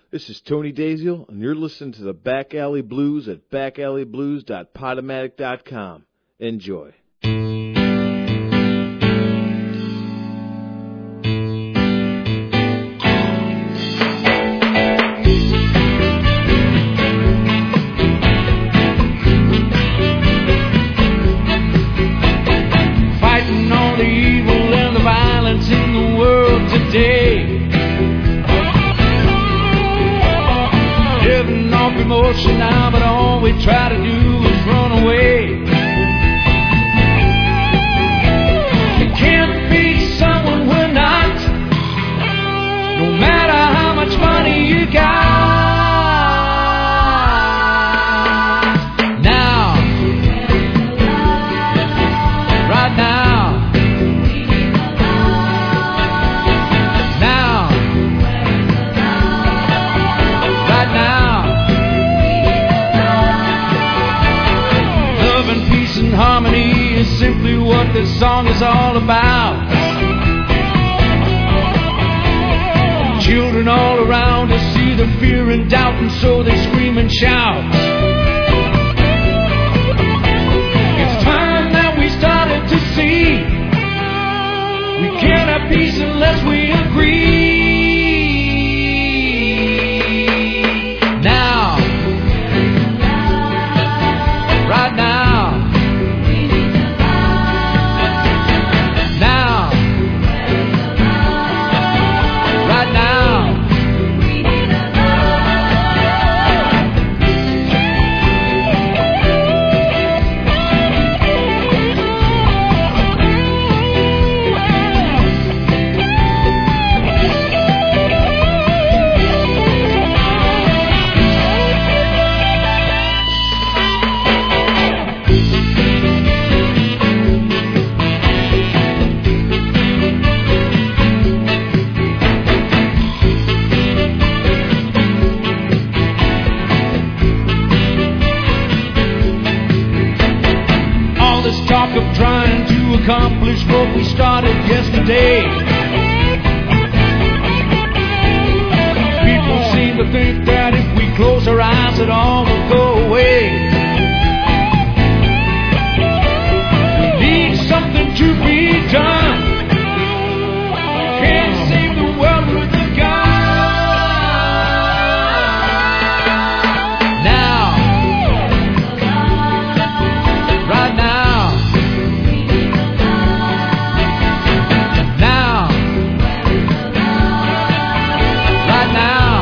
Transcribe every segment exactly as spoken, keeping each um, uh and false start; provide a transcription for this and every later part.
This is Tony Daziel, and you're listening to the Back Alley Blues at back alley blues dot podomatic dot com. Enjoy. Fighting all the evil and the violence in the world today. Living off emotion now, but all we try to do is run away. You can't be someone we're not, no matter how much money you got. Now, right now, now, right now. Love and peace and harmony is simply what this song is all about. Children all around us see the fear and doubt, and so they scream and shout. It's time that we started to see we can't have peace unless we agree. Now, right now, now, right now. All this talk of trying to accomplish what we started yesterday. People seem to think that if we close our eyes, it all will go away. We need something to be done. Can't save the world with a gun. Now, right now, now, right now.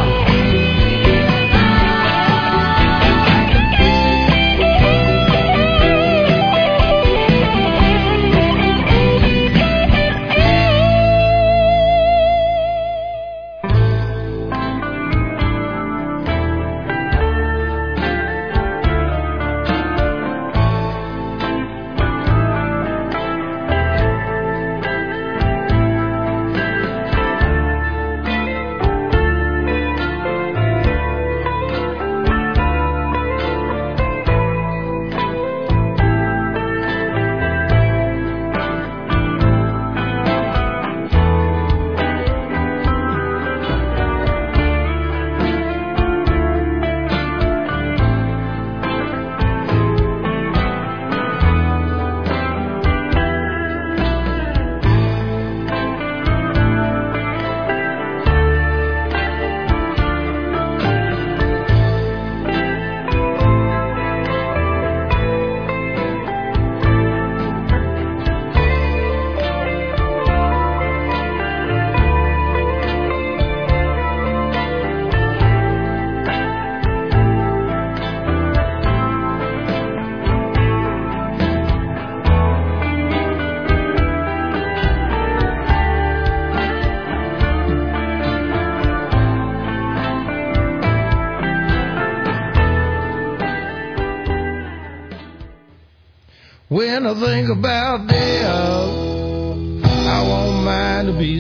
When I think about death, I want mine to be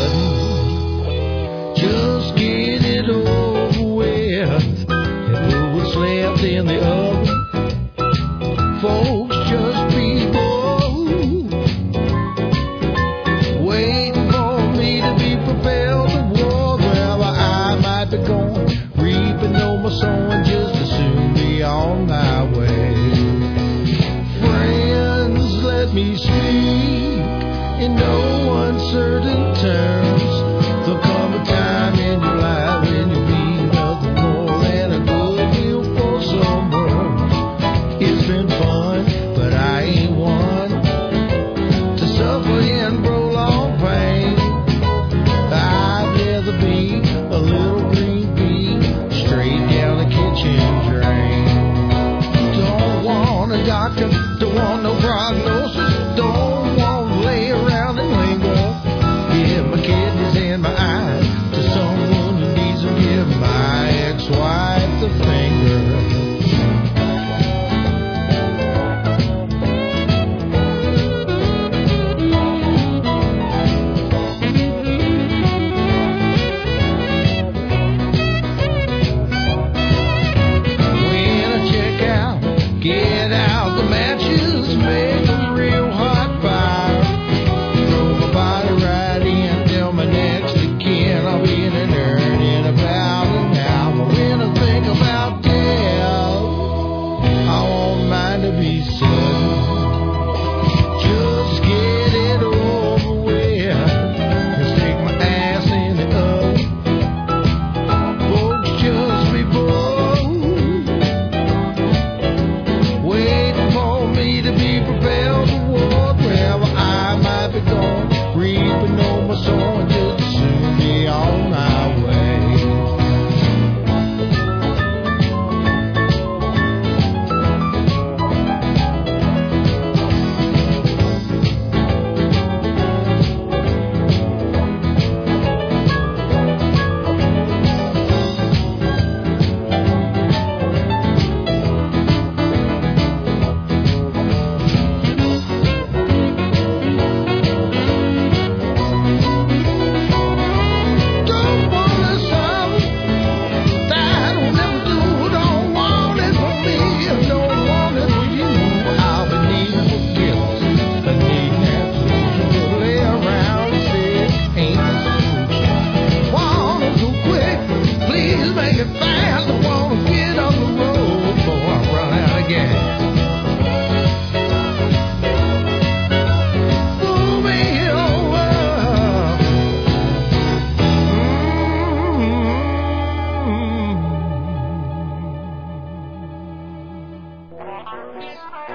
sudden. Just get it over with and put what's left in the oven. Folks, just people waiting for me to be propelled to war wherever I might be going.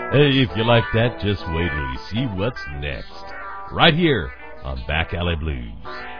Hey, if you like that, just wait till you see what's next. Right here on Back Alley Blues.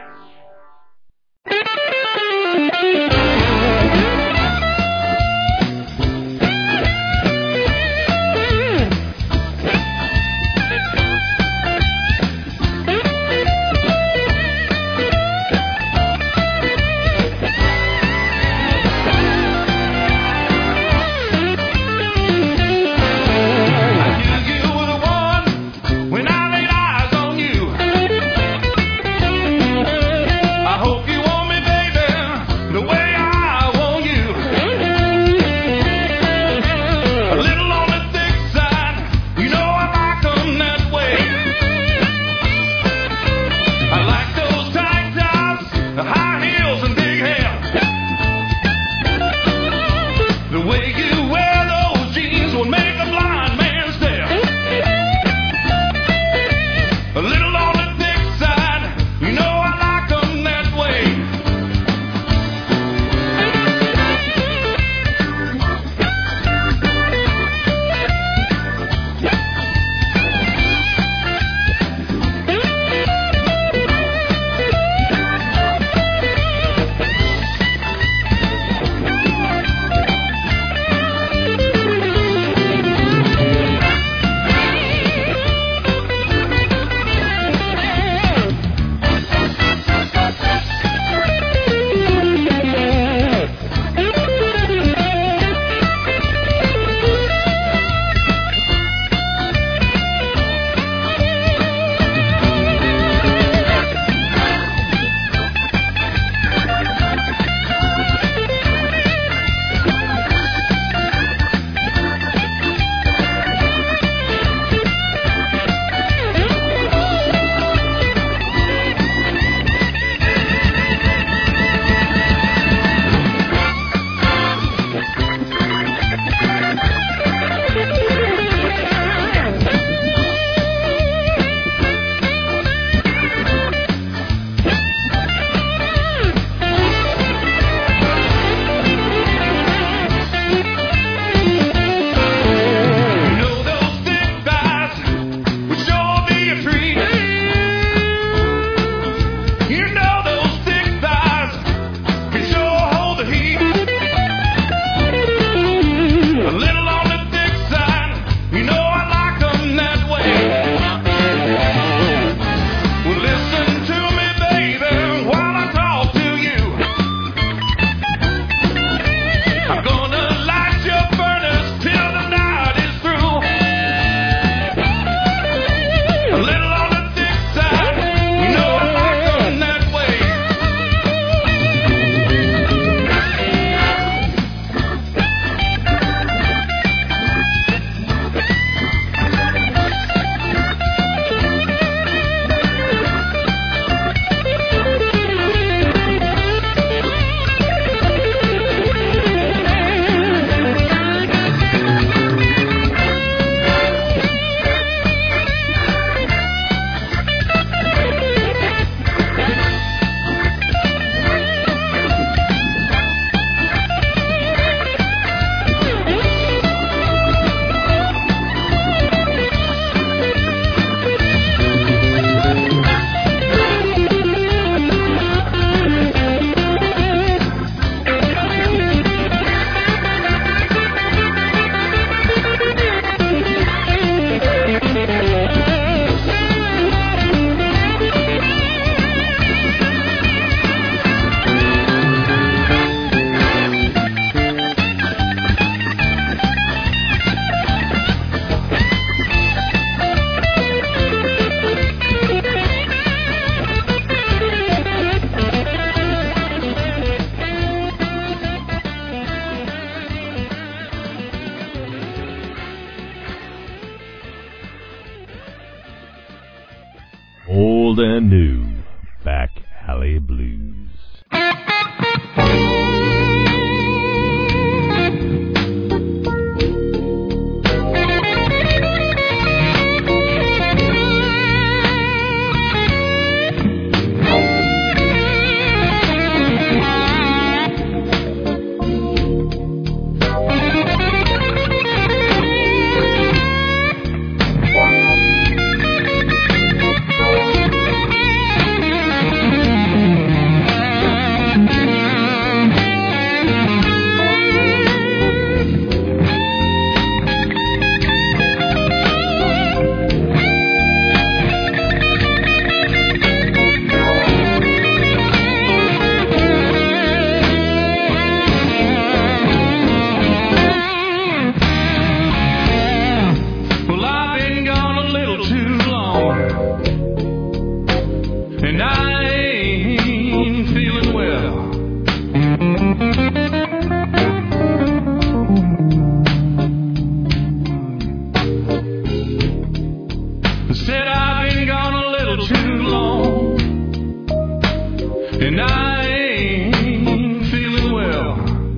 Old and new, Back Alley Blues. Said I've been gone a little too long, and I ain't feeling well.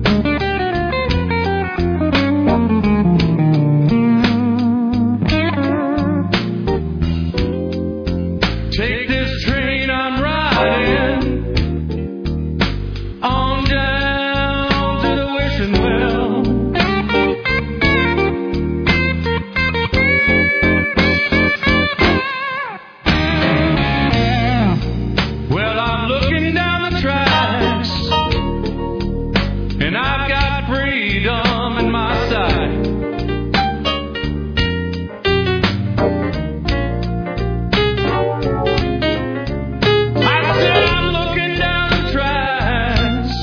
Take this train I'm riding on down to the wishing well. Well, I'm looking down the tracks, and I've got freedom in my sight. I said I'm looking down the tracks,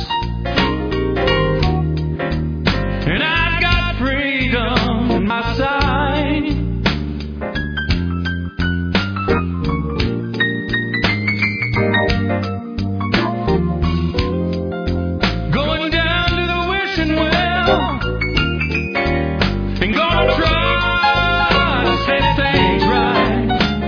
and I've got freedom in my sight. Going down to the wishing well, and gonna try to set things right.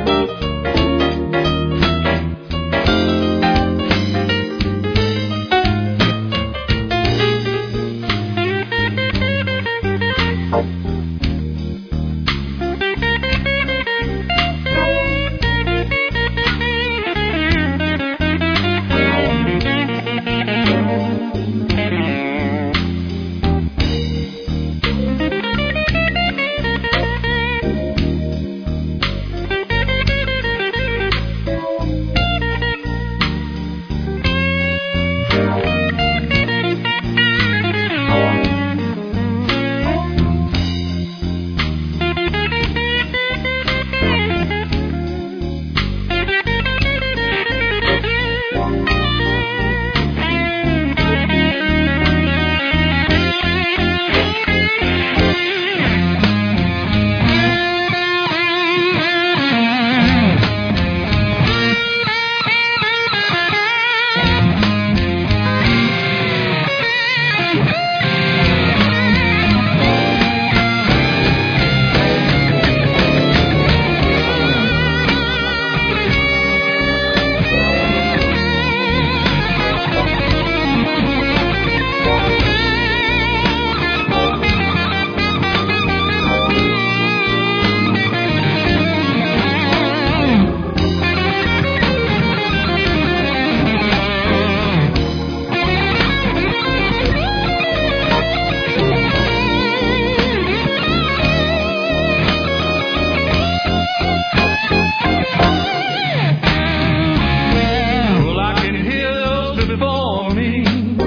Well, I can hear those before me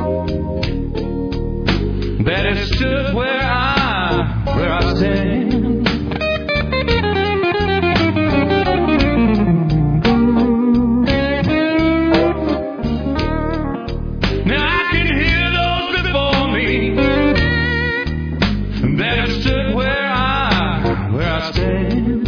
that have stood where I, where I stand. Now I can hear those before me that have stood where I, where I stand.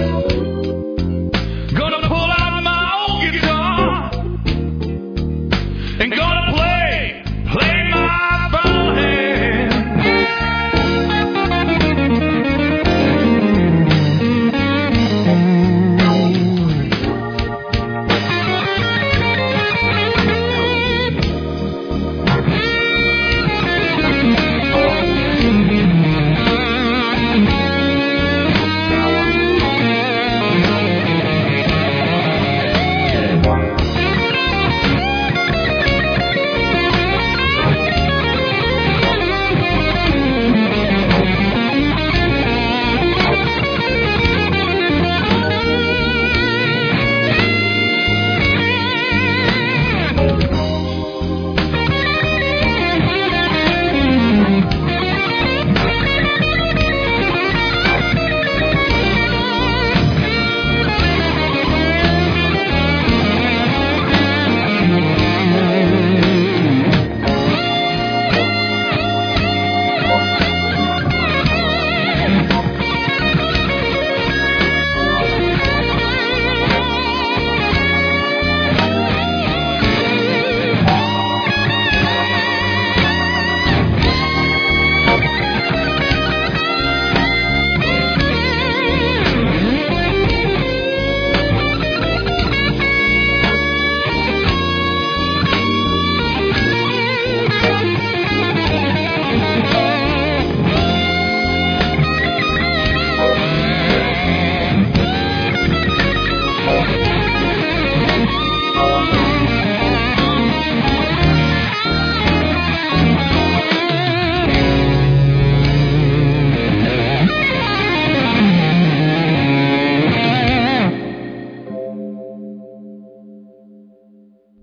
Gonna pull out my old guitar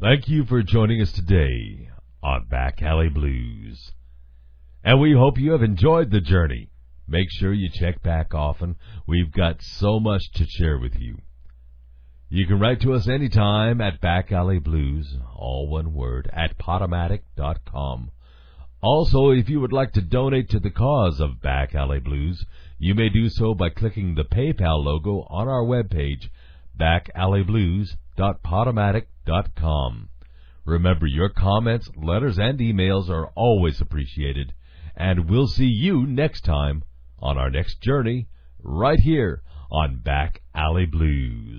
Thank you for joining us today on Back Alley Blues. And we hope you have enjoyed the journey. Make sure you check back often. We've got so much to share with you. You can write to us anytime at Back Alley Blues, all one word, at Podomatic dot com. Also, if you would like to donate to the cause of Back Alley Blues, you may do so by clicking the PayPal logo on our webpage, back alley blues dot podomatic dot com. Remember, your comments, letters, and emails are always appreciated, and we'll see you next time on our next journey, right here on Back Alley Blues.